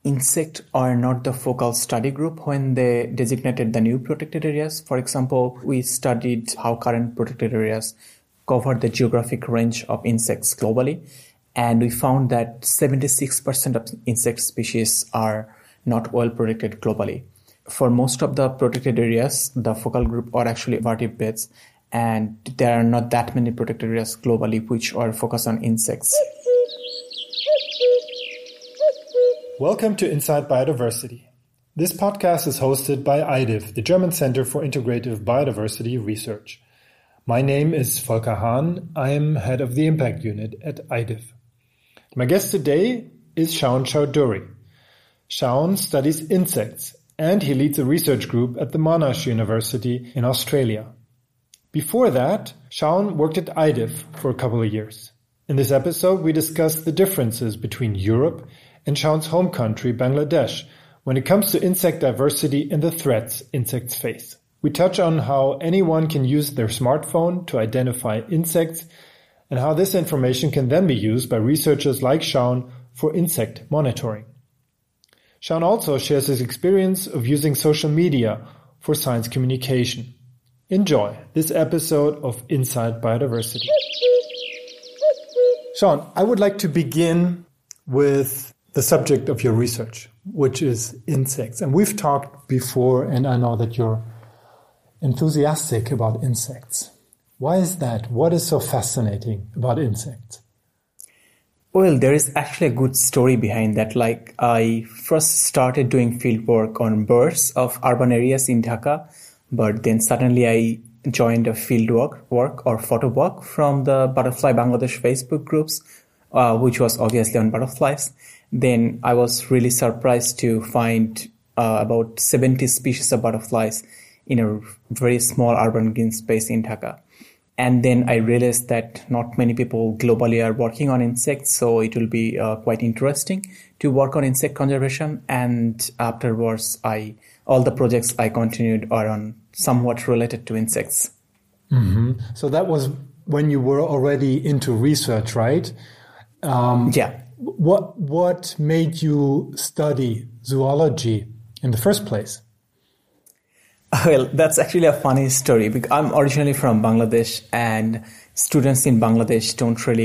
insects are not the focal study group when they designated the new protected areas. For example, we studied how current protected areas cover the geographic range of insects globally, and we found that 76% of insect species are not well protected globally. For most of the protected areas, the focal group are actually vertebrates, and there are not that many protected areas globally which are focused on insects. Welcome to Inside Biodiversity. This podcast is hosted by EIDIV, the German Center for Integrative Biodiversity Research. My name is Volker Hahn. I am head of the Impact Unit at EIDIV. My guest today is Shaun Chowdhury. Shaun studies insects, and he leads a research group at the Monash University in Australia. Before that, Shaun worked at EIDIV for a couple of years. In this episode, we discuss the differences between Europe and Shaun's home country, Bangladesh, when it comes to insect diversity and the threats insects face. We touch on how anyone can use their smartphone to identify insects and how this information can then be used by researchers like Shaun for insect monitoring. Shaun also shares his experience of using social media for science communication. Enjoy this episode of Inside Biodiversity. Shaun, I would like to begin with the subject of your research, which is insects. And we've talked before, and I know that you're enthusiastic about insects. Why is that? What is so fascinating about insects? Well, there is actually a good story behind that. Like, I first started doing field work on birds of urban areas in Dhaka, but then suddenly I joined a field work or photo work from the Butterfly Bangladesh Facebook groups, which was obviously on butterflies. Then I was really surprised to find about 70 species of butterflies in a very small urban green space in Dhaka. And then I realized that not many people globally are working on insects, so it will be quite interesting to work on insect conservation. And afterwards, all the projects I continued are on somewhat related to insects. Mm-hmm. So that was when you were already into research, right? Yeah. What made you study zoology in the first place? Well, that's actually a funny story because I'm originally from Bangladesh, and students in Bangladesh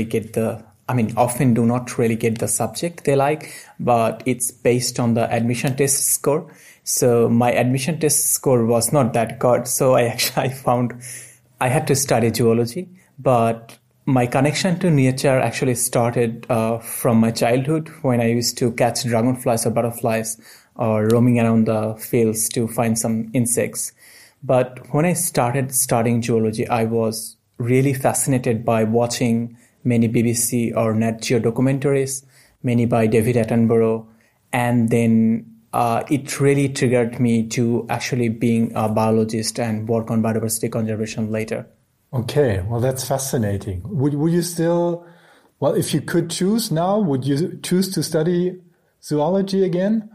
often do not really get the subject they like, but it's based on the admission test score. So my admission test score was not that good. So I found I had to study zoology, but my connection to nature actually started from my childhood when I used to catch dragonflies or butterflies or roaming around the fields to find some insects. But when I started studying zoology, I was really fascinated by watching many BBC or Nat Geo documentaries, many by David Attenborough, and then it really triggered me to actually being a biologist and work on biodiversity conservation later. Okay, well, that's fascinating. Would you still, if you could choose now, would you choose to study zoology again?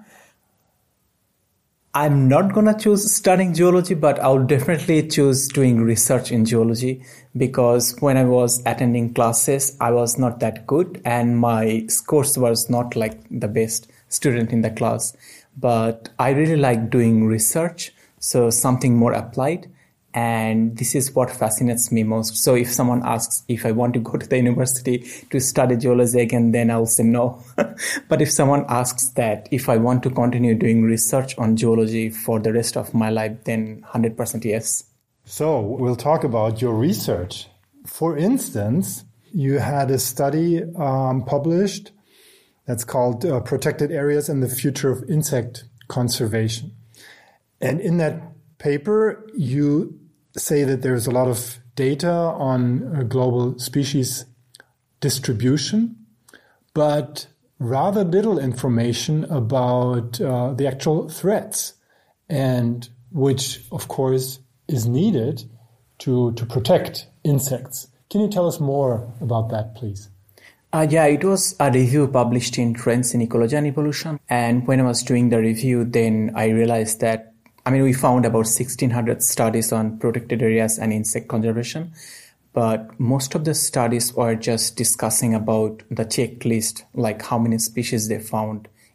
I'm not going to choose studying zoology, but I'll definitely choose doing research in zoology because when I was attending classes, I was not that good and my scores was not like the best student in the class. But I really like doing research, so something more applied. And this is what fascinates me most. So if someone asks if I want to go to the university to study zoology again, then I'll say no. But if someone asks that if I want to continue doing research on zoology for the rest of my life, then 100% yes. So we'll talk about your research. For instance, you had a study published that's called Protected Areas and the Future of Insect Conservation. And in that paper, you say that there's a lot of data on global species distribution, but rather little information about the actual threats, and which, of course, is needed to protect insects. Can you tell us more about that, please? It was a review published in Trends in Ecology and Evolution. And when I was doing the review, then I realized that we found about 1,600 studies on protected areas and insect conservation, but most of the studies were just discussing about the checklist, like how many species they found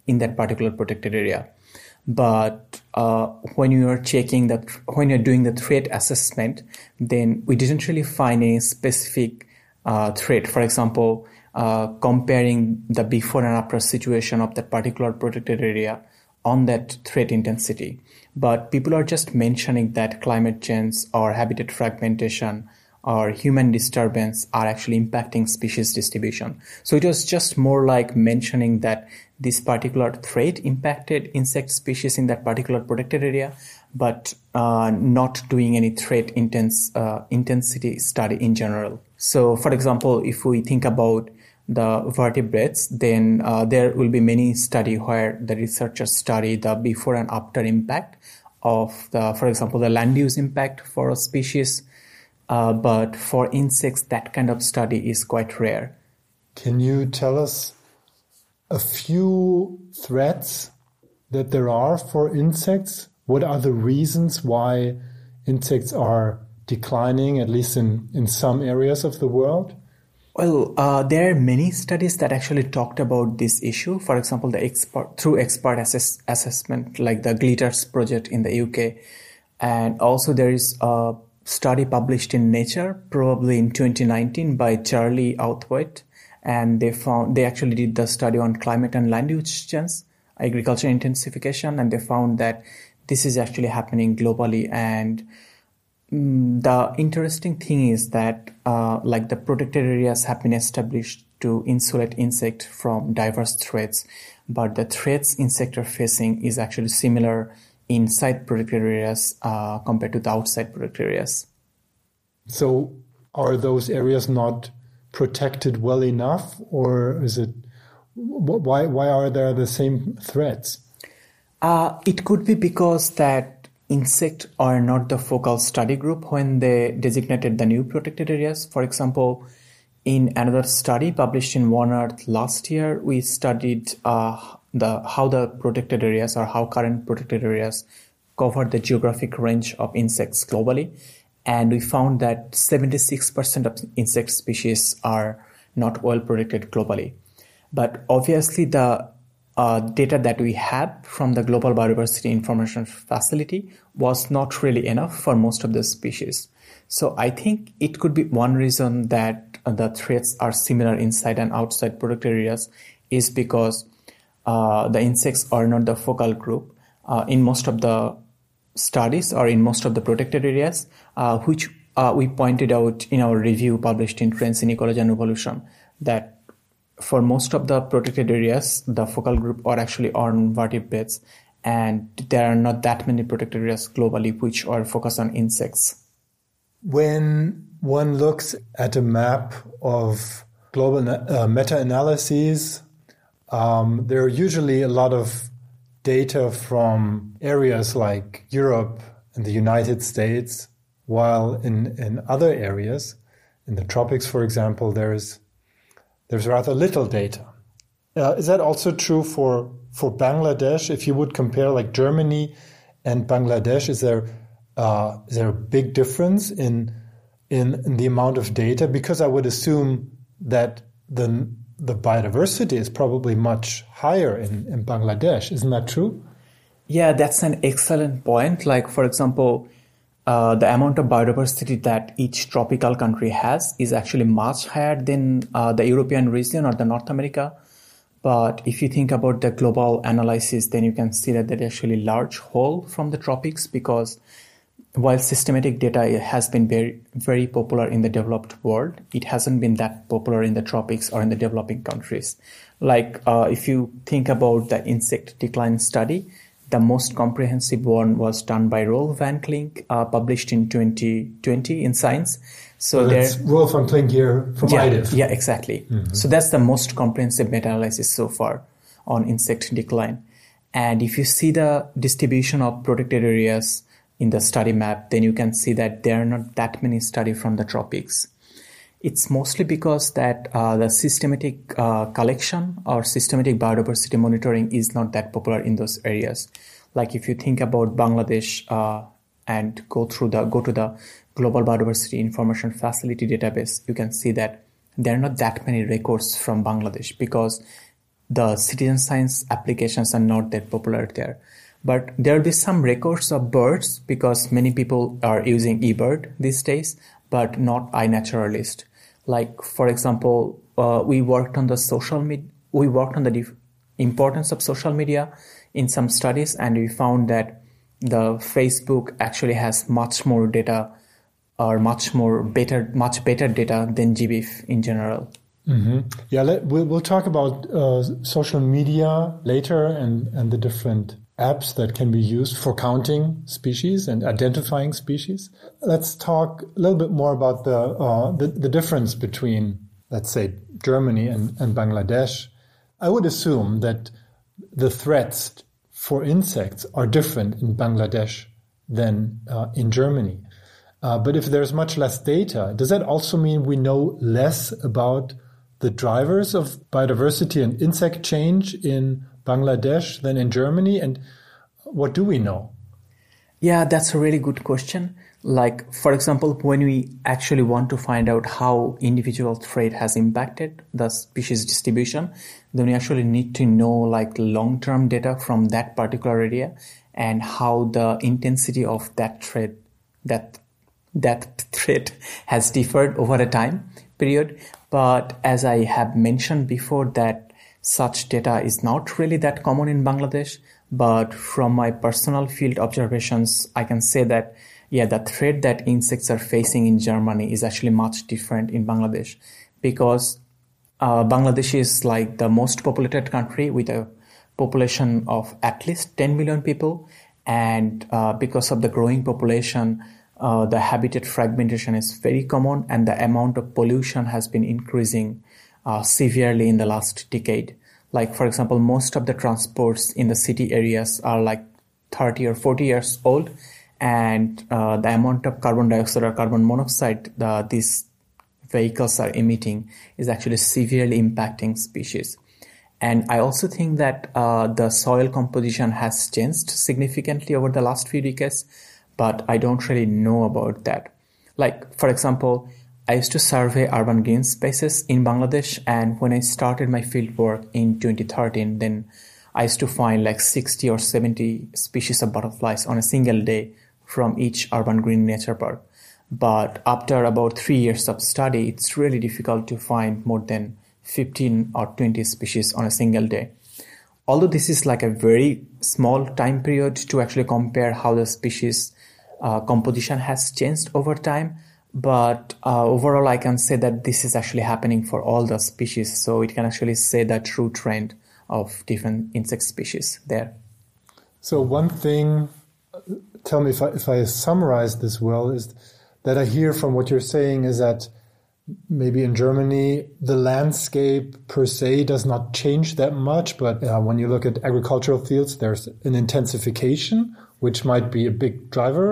in that particular protected area. But when you are when you're doing the threat assessment, then we didn't really find any specific threat. For example, comparing the before and after situation of that particular protected area on that threat intensity. But people are just mentioning that climate change or habitat fragmentation or human disturbance are actually impacting species distribution. So it was just more like mentioning that this particular threat impacted insect species in that particular protected area, but not doing any threat intensity study in general. So, for example, if we think about the vertebrates, then there will be many studies where the researchers study the before and after impact of for example, the land use impact for a species. But for insects, that kind of study is quite rare. Can you tell us a few threats that there are for insects? What are the reasons why insects are declining, at least in some areas of the world? Well, there are many studies that actually talked about this issue. For example, through expert assessment, like the Glitters project in the UK. And also there is a study published in Nature, probably in 2019 by Charlie Outhwaite. And they actually did the study on climate and land use change, agriculture intensification, and they found that this is actually happening globally. And the interesting thing is that like the protected areas have been established to insulate insects from diverse threats, but the threats insects are facing is actually similar inside protected areas compared to the outside protected areas. So are those areas not protected well enough, or is it why are there the same threats? It could be because that insects are not the focal study group when they designated the new protected areas. For example, in another study published in One Earth last year, we studied how the protected areas or how current protected areas cover the geographic range of insects globally. And we found that 76% of insect species are not well protected globally. But obviously the data that we had from the Global Biodiversity Information Facility was not really enough for most of the species. So I think it could be one reason that the threats are similar inside and outside protected areas is because the insects are not the focal group in most of the studies or in most of the protected areas, which we pointed out in our review published in Trends in Ecology and Evolution, that for most of the protected areas, the focal group are actually on vertebrates, and there are not that many protected areas globally which are focused on insects. When one looks at a map of global meta-analyses, there are usually a lot of data from areas like Europe and the United States, while in other areas, in the tropics, for example, there's rather little data. Is that also true for Bangladesh? If you would compare like Germany and Bangladesh, is there a big difference in the amount of data? Because I would assume that the biodiversity is probably much higher in Bangladesh. Isn't that true? Yeah, that's an excellent point. Like, for example, the amount of biodiversity that each tropical country has is actually much higher than the European region or the North America. But if you think about the global analysis, then you can see that there's actually large hole from the tropics, because while systematic data has been very, very popular in the developed world, it hasn't been that popular in the tropics or in the developing countries. Like if you think about the insect decline study, the most comprehensive one was done by Roel van Klink, published in 2020 in Science. So that's Roel van Klink here from IDIF. Yeah, exactly. Mm-hmm. So that's the most comprehensive meta-analysis so far on insect decline. And if you see the distribution of protected areas in the study map, then you can see that there are not that many studies from the tropics. It's mostly because that the systematic collection or systematic biodiversity monitoring is not that popular in those areas. Like if you think about Bangladesh and go to the Global Biodiversity Information Facility database, you can see that there are not that many records from Bangladesh, because the citizen science applications are not that popular there. But there will be some records of birds because many people are using eBird these days, but not iNaturalist. Like, for example, we worked on the importance of social media in some studies, and we found that the Facebook actually has much more data or much better data than GBIF in general. Mm-hmm. Yeah, we'll talk about social media later and the different apps that can be used for counting species and identifying species. Let's talk a little bit more about the difference between, let's say, Germany and Bangladesh. I would assume that the threats for insects are different in Bangladesh than in Germany. But if there's much less data, does that also mean we know less about the drivers of biodiversity and insect change in Bangladesh than in Germany? And what do we know? Yeah, that's a really good question. Like, for example, when we actually want to find out how individual threat has impacted the species distribution, then we actually need to know like long-term data from that particular area and how the intensity of that threat has differed over a time period. But as I have mentioned before, that such data is not really that common in Bangladesh. But from my personal field observations, I can say that, yeah, the threat that insects are facing in Germany is actually much different in Bangladesh, because Bangladesh is like the most populated country with a population of at least 10 million people. And because of the growing population, the habitat fragmentation is very common, and the amount of pollution has been increasing severely in the last decade. Like, for example, most of the transports in the city areas are like 30 or 40 years old, and the amount of carbon dioxide or carbon monoxide these vehicles are emitting is actually severely impacting species. And I also think that the soil composition has changed significantly over the last few decades, but I don't really know about that. Like, for example, I used to survey urban green spaces in Bangladesh, and when I started my field work in 2013, then I used to find like 60 or 70 species of butterflies on a single day from each urban green nature park. But after about 3 years of study, it's really difficult to find more than 15 or 20 species on a single day. Although this is like a very small time period to actually compare how the species composition has changed over time, but overall I can say that this is actually happening for all the species, so it can actually say the true trend of different insect species there. So one thing, tell me if I summarize this well, is that I hear from what you're saying is that maybe in Germany the landscape per se does not change that much, but when you look at agricultural fields, there's an intensification, which might be a big driver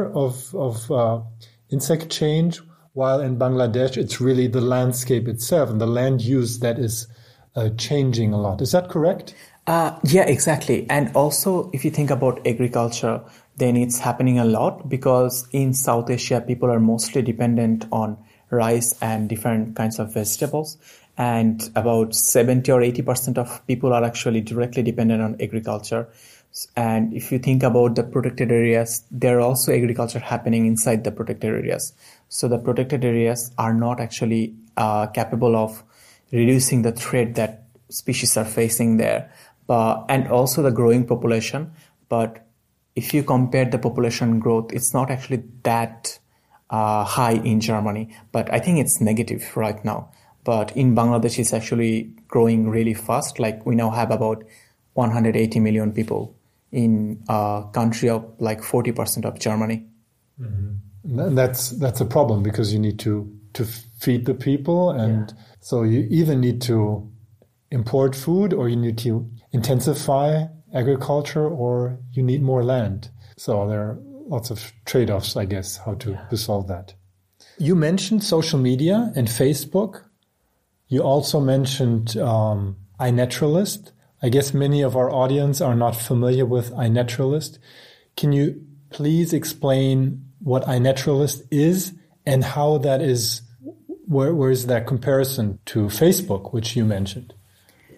of insect change, while in Bangladesh it's really the landscape itself and the land use that is changing a lot. Is that correct? Yeah, exactly. And also, if you think about agriculture, then it's happening a lot because in South Asia, people are mostly dependent on rice and different kinds of vegetables. And about 70 or 80% of people are actually directly dependent on agriculture. And if you think about the protected areas, there are also agriculture happening inside the protected areas. So the protected areas are not actually capable of reducing the threat that species are facing there. And also the growing population. But if you compare the population growth, it's not actually that high in Germany. But I think it's negative right now. But in Bangladesh, it's actually growing really fast. Like we now have about 180 million people in a country of like 40% of Germany. Mm-hmm. And that's a problem because you need to feed the people. And so you either need to import food or you need to intensify agriculture or you need more land. So there are lots of trade-offs, I guess, how to solve that. You mentioned social media and Facebook. You also mentioned iNaturalist. I guess many of our audience are not familiar with iNaturalist. Can you please explain what iNaturalist is and how that is, where is that comparison to Facebook, which you mentioned?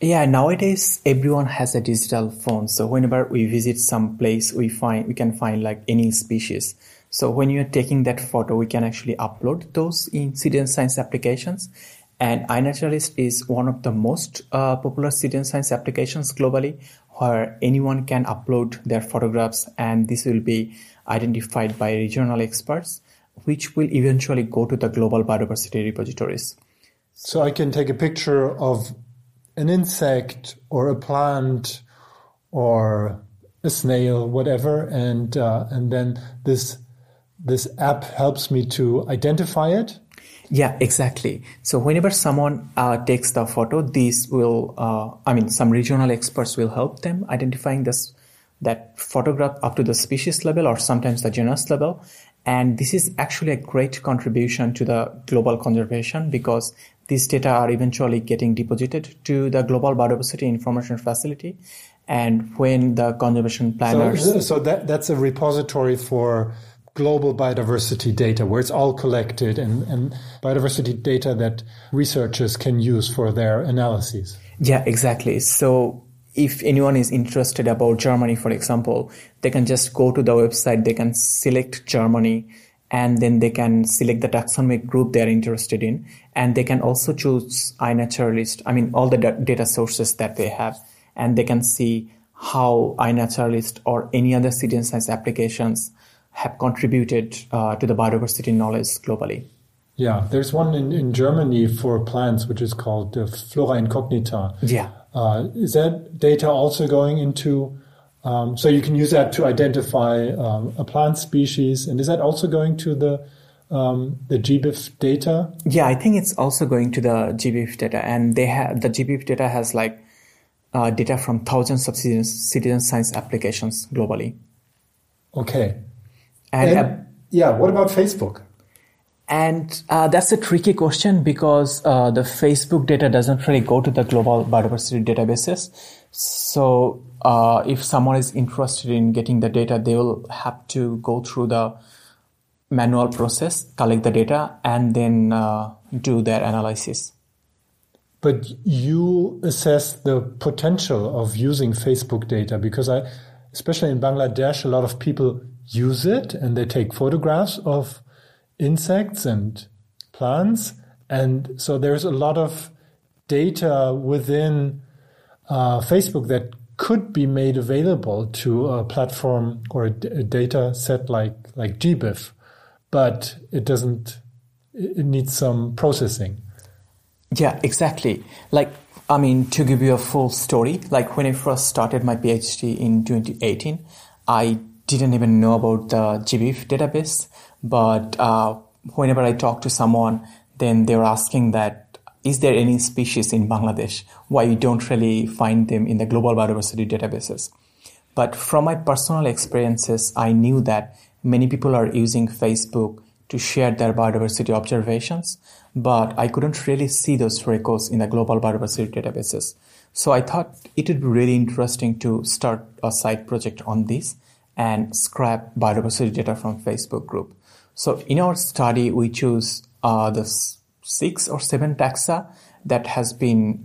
Yeah, nowadays everyone has a digital phone. So whenever we visit some place, we can find like any species. So when you're taking that photo, we can actually upload those in citizen science applications. And iNaturalist is one of the most popular citizen science applications globally, where anyone can upload their photographs, and this will be identified by regional experts, which will eventually go to the global biodiversity repositories. So I can take a picture of an insect or a plant or a snail, whatever, and then this app helps me to identify it. Yeah, exactly. So whenever someone takes the photo, these will, some regional experts will help them identifying that photograph up to the species level or sometimes the genus level. And this is actually a great contribution to the global conservation, because these data are eventually getting deposited to the Global Biodiversity Information Facility. And when the conservation planners... So that's a repository for global biodiversity data, where it's all collected and biodiversity data that researchers can use for their analyses. Yeah, exactly. So if anyone is interested about Germany, for example, they can just go to the website, they can select Germany, and then they can select the taxonomic group they are interested in. And they can also choose iNaturalist, all the data sources that they have. And they can see how iNaturalist or any other citizen science applications have contributed to the biodiversity knowledge globally. Yeah, there's one in Germany for plants, which is called Flora Incognita. Yeah. Is that data also going into... so you can use that to identify a plant species, and is that also going to the GBIF data? Yeah, I think it's also going to the GBIF data, and the GBIF data has data from thousands of citizen science applications globally. Okay. And what about Facebook? And that's a tricky question, because the Facebook data doesn't really go to the global biodiversity databases. So if someone is interested in getting the data, they will have to go through the manual process, collect the data, and then do their analysis. But you assess the potential of using Facebook data, because especially in Bangladesh, a lot of people use it and they take photographs of insects and plants. And so there's a lot of data within Facebook that could be made available to a platform or a data set like GBIF, but it needs some processing. Yeah, exactly. To give you a full story, when I first started my PhD in 2018, I didn't even know about the GBIF database. But whenever I talk to someone, then they're asking that, is there any species in Bangladesh? Why you don't really find them in the global biodiversity databases? But from my personal experiences, I knew that many people are using Facebook to share their biodiversity observations, but I couldn't really see those records in the global biodiversity databases. So I thought it would be really interesting to start a side project on this and scrap biodiversity data from Facebook group. So in our study, we choose the 6 or 7 taxa that has been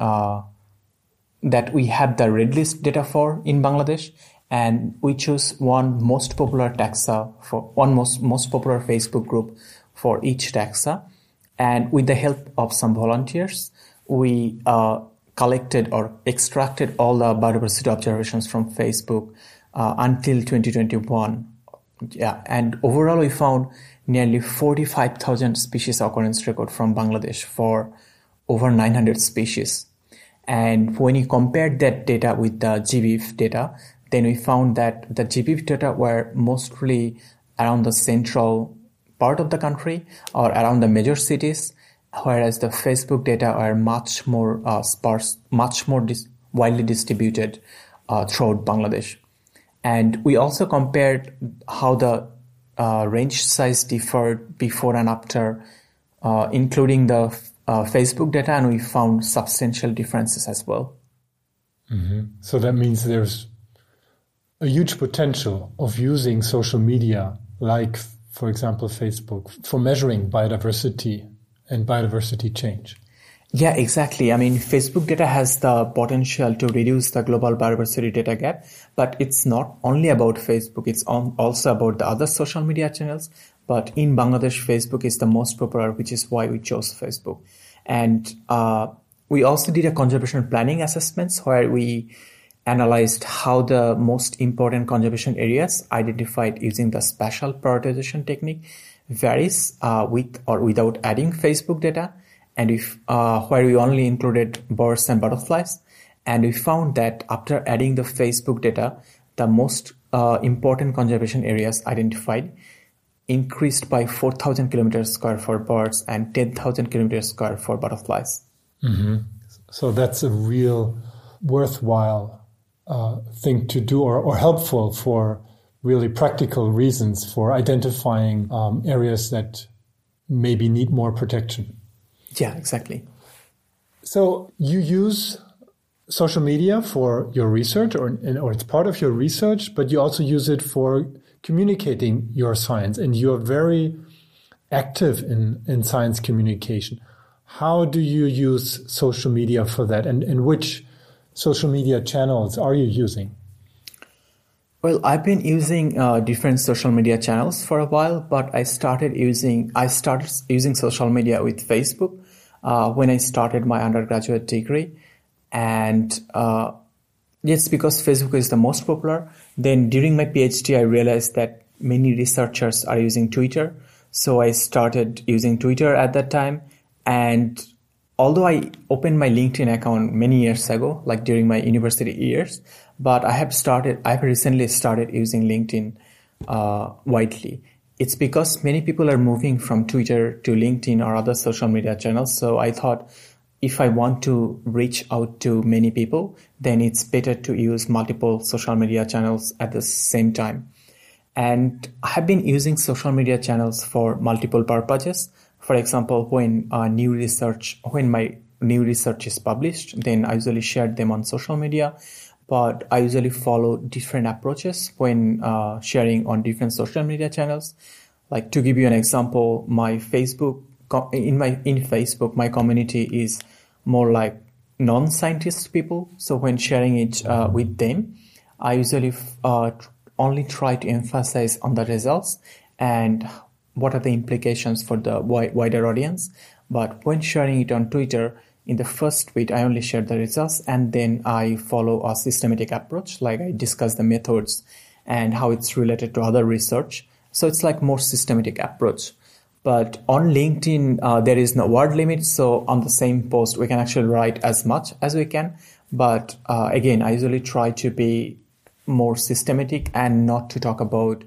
that we have the red list data for in Bangladesh, and we choose one most popular taxa for one most popular Facebook group for each taxa. And with the help of some volunteers, we collected or extracted all the biodiversity observations from Facebook until 2021. Yeah, and overall we found nearly 45,000 species occurrence record from Bangladesh for over 900 species. And when you compared that data with the GBIF data, then we found that the GBIF data were mostly around the central part of the country or around the major cities, whereas the Facebook data are much more sparse, much more widely distributed throughout Bangladesh. And we also compared how the range size differed before and after, including the Facebook data, and we found substantial differences as well. Mm-hmm. So that means there's a huge potential of using social media, like, for example, Facebook, for measuring biodiversity and biodiversity change. Yeah, exactly. I mean, Facebook data has the potential to reduce the global biodiversity data gap, but it's not only about Facebook. It's also about the other social media channels. But in Bangladesh, Facebook is the most popular, which is why we chose Facebook. And we also did a conservation planning assessments where we analyzed how the most important conservation areas identified using the spatial prioritization technique varies with or without adding Facebook data, and where we only included birds and butterflies. And we found that after adding the Facebook data, the most important conservation areas identified increased by 4,000 kilometers square for birds and 10,000 kilometers square for butterflies. Mm-hmm. So that's a real worthwhile thing to do, or helpful for really practical reasons for identifying areas that maybe need more protection. Yeah, exactly. So you use social media for your research, or it's part of your research, but you also use it for communicating your science, and you are very active in science communication. How do you use social media for that, and which social media channels are you using? Well, I've been using different social media channels for a while, but I started using social media with Facebook when I started my undergraduate degree. And yes, because Facebook is the most popular. Then during my PhD, I realized that many researchers are using Twitter. So I started using Twitter at that time. And although I opened my LinkedIn account many years ago, like during my university years, but I've recently started using LinkedIn widely. It's because many people are moving from Twitter to LinkedIn or other social media channels. So I thought if I want to reach out to many people, then it's better to use multiple social media channels at the same time. And I have been using social media channels for multiple purposes. For example, when my new research is published, then I usually share them on social media. But I usually follow different approaches when sharing on different social media channels. Like, to give you an example, in Facebook, my community is more like non-scientist people. So when sharing it with them, I usually only try to emphasize on the results and what are the implications for the wider audience. But when sharing it on Twitter, in the first tweet, I only share the results, and then I follow a systematic approach, like I discuss the methods and how it's related to other research. So it's like more systematic approach. But on LinkedIn, there is no word limit. So on the same post, we can actually write as much as we can. But again, I usually try to be more systematic and not to talk about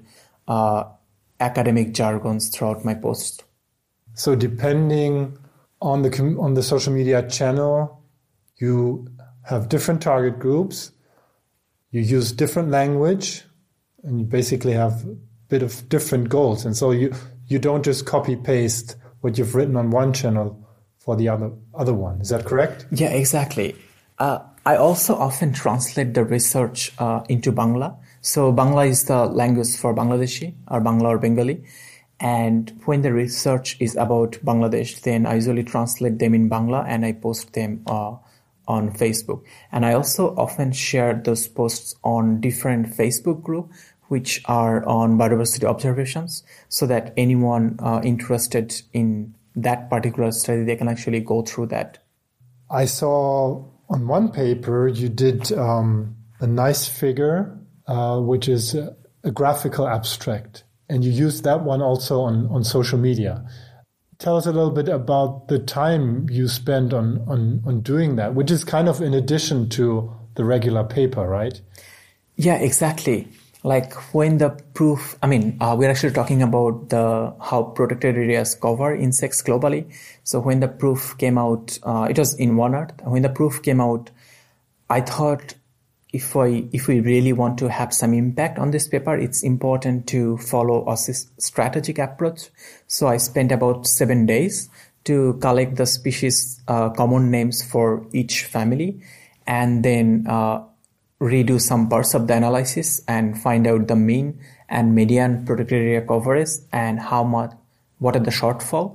academic jargons throughout my post. So depending on the social media channel, you have different target groups, you use different language, and you basically have a bit of different goals. And so you don't just copy paste what you've written on one channel for the other one. Is that correct? Yeah, exactly. I also often translate the research into Bangla. So Bangla is the language for Bangladeshi, or Bangla or Bengali. And when the research is about Bangladesh, then I usually translate them in Bangla and I post them on Facebook. And I also often share those posts on different Facebook groups, which are on biodiversity observations, so that anyone interested in that particular study, they can actually go through that. I saw on one paper you did a nice figure, which is a graphical abstract. And you use that one also on social media. Tell us a little bit about the time you spend on doing that, which is kind of in addition to the regular paper, right? Yeah, exactly. Like when the proof, we're actually talking about how protected areas cover insects globally. So when the proof came out, it was in One Earth. When the proof came out, I thought, if we really want to have some impact on this paper, it's important to follow a strategic approach. So I spent about 7 days to collect the species common names for each family, and then redo some parts of the analysis and find out the mean and median protected area coverage and what are the shortfall.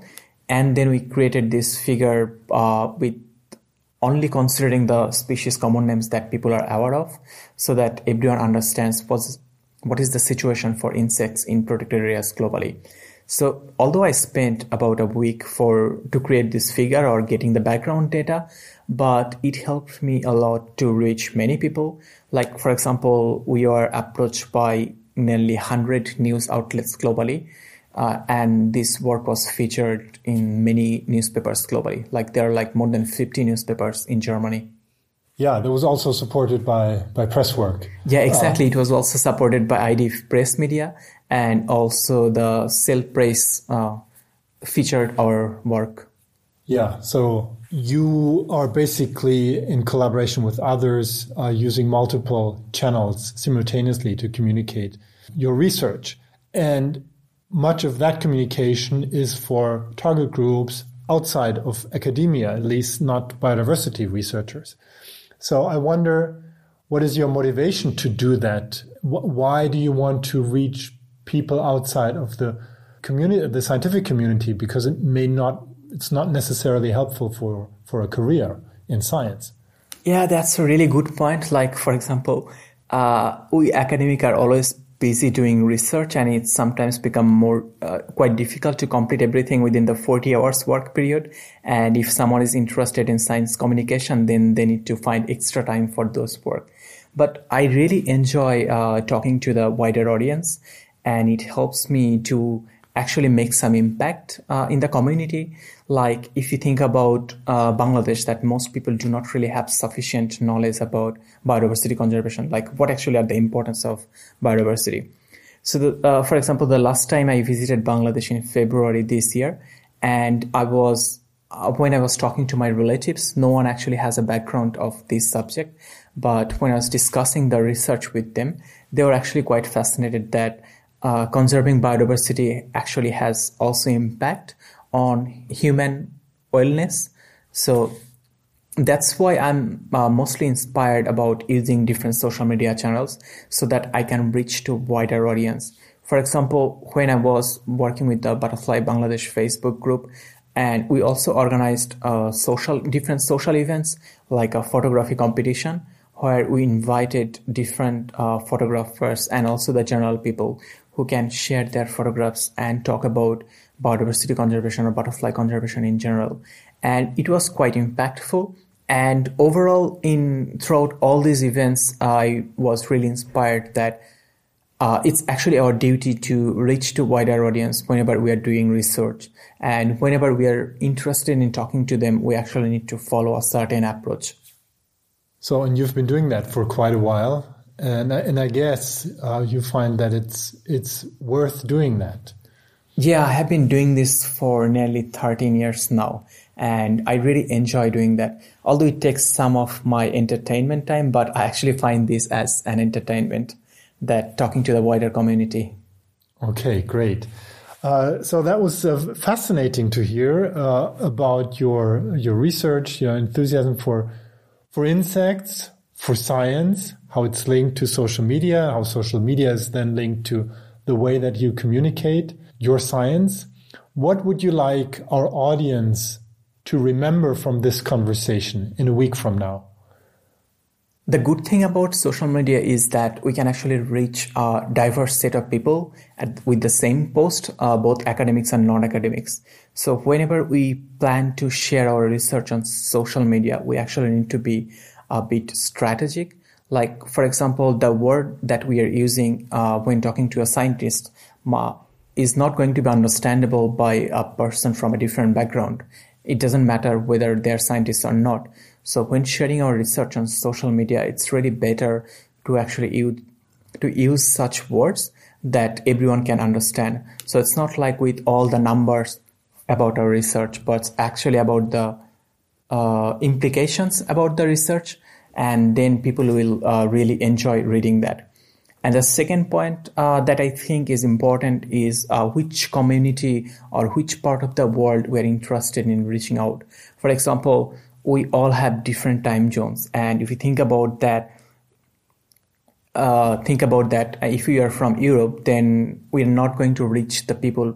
And then we created this figure with only considering the species common names that people are aware of, so that everyone understands what is the situation for insects in protected areas globally. So although I spent about a week to create this figure or getting the background data, but it helped me a lot to reach many people. Like, for example, we are approached by nearly 100 news outlets globally. And this work was featured in many newspapers globally. Like, there are like more than 50 newspapers in Germany. Yeah, that was also supported by Presswork. Yeah, exactly. It was also supported by IDF Press Media, and also the Cell Press featured our work. Yeah, so you are basically in collaboration with others using multiple channels simultaneously to communicate your research. And much of that communication is for target groups outside of academia, at least not biodiversity researchers. So I wonder, what is your motivation to do that? Why do you want to reach people outside of the community, the scientific community? Because it's not necessarily helpful for a career in science. Yeah, that's a really good point. Like, for example, we academics are always busy doing research, and it's sometimes become quite difficult to complete everything within the 40 hours work period. And if someone is interested in science communication, then they need to find extra time for those work. But I really enjoy talking to the wider audience, and it helps me to actually make some impact in the community. Like, if you think about Bangladesh, that most people do not really have sufficient knowledge about biodiversity conservation, like what actually are the importance of biodiversity. So, for example, the last time I visited Bangladesh in February this year, and when I was talking to my relatives, no one actually has a background of this subject. But when I was discussing the research with them, they were actually quite fascinated that conserving biodiversity actually has also impact on human wellness. So that's why I'm mostly inspired about using different social media channels so that I can reach to wider audience. For example, when I was working with the Butterfly Bangladesh Facebook group, and we also organized different social events like a photography competition, where we invited different photographers and also the general people who can share their photographs and talk about biodiversity conservation or butterfly conservation in general. And it was quite impactful. And overall, throughout all these events, I was really inspired that it's actually our duty to reach to wider audience whenever we are doing research. And whenever we are interested in talking to them, we actually need to follow a certain approach. So, and you've been doing that for quite a while. And I guess you find that it's worth doing that. Yeah, I have been doing this for nearly 13 years now, and I really enjoy doing that. Although it takes some of my entertainment time, but I actually find this as an entertainment, that talking to the wider community. Okay, great. So that was fascinating to hear about your research, your enthusiasm for insects, for science, how it's linked to social media, how social media is then linked to the way that you communicate your science. What would you like our audience to remember from this conversation in a week from now? The good thing about social media is that we can actually reach a diverse set of people with the same post, both academics and non-academics. So whenever we plan to share our research on social media, we actually need to be a bit strategic. Like, for example, the word that we are using when talking to a scientist is not going to be understandable by a person from a different background. It doesn't matter whether they're scientists or not. So when sharing our research on social media, it's really better to actually use such words that everyone can understand. So it's not like with all the numbers about our research, but it's actually about the implications about the research, and then people will really enjoy reading that. And the second point that I think is important is which community or which part of the world we're interested in reaching out. For example, we all have different time zones. And if you think about that, if we are from Europe, then we're not going to reach the people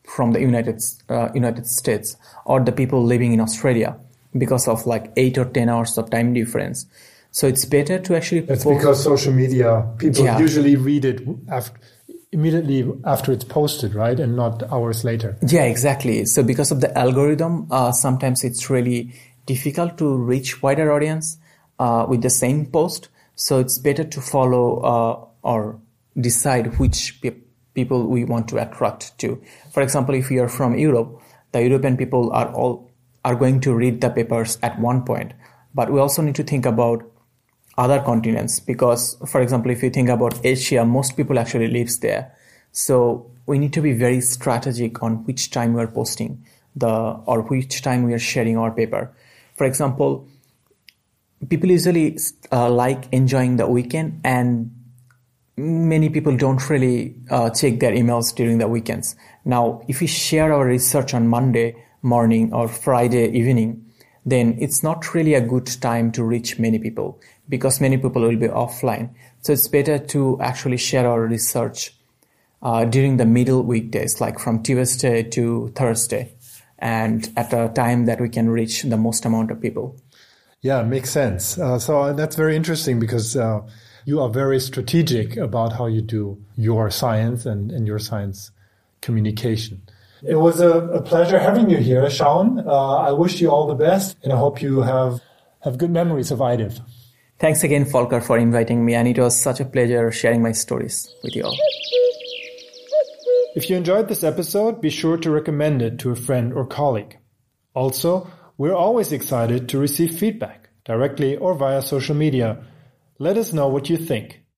from the United States or the people living in Australia because of like 8 or 10 hours of time difference. So it's better to actually... That's because social media, people usually read it immediately after it's posted, right? And not hours later. Yeah, exactly. So because of the algorithm, sometimes it's really difficult to reach wider audience with the same post. So it's better to follow or decide which people we want to attract to. For example, if you are from Europe, the European people are going to read the papers at one point. But we also need to think about other continents because, for example, if you think about Asia, most people actually lives there. So we need to be very strategic on which time we are posting or which time we are sharing our paper. For example, people usually like enjoying the weekend, and many people don't really check their emails during the weekends. Now, if we share our research on Monday morning or Friday evening, then it's not really a good time to reach many people because many people will be offline. So it's better to actually share our research during the middle weekdays, like from Tuesday to Thursday, and at a time that we can reach the most amount of people. Yeah, makes sense. So that's very interesting because you are very strategic about how you do your science and your science communication. It was a pleasure having you here, Shaun. I wish you all the best, and I hope you have good memories of IDIV. Thanks again, Volker, for inviting me, and it was such a pleasure sharing my stories with you all. If you enjoyed this episode, be sure to recommend it to a friend or colleague. Also, we're always excited to receive feedback, directly or via social media. Let us know what you think.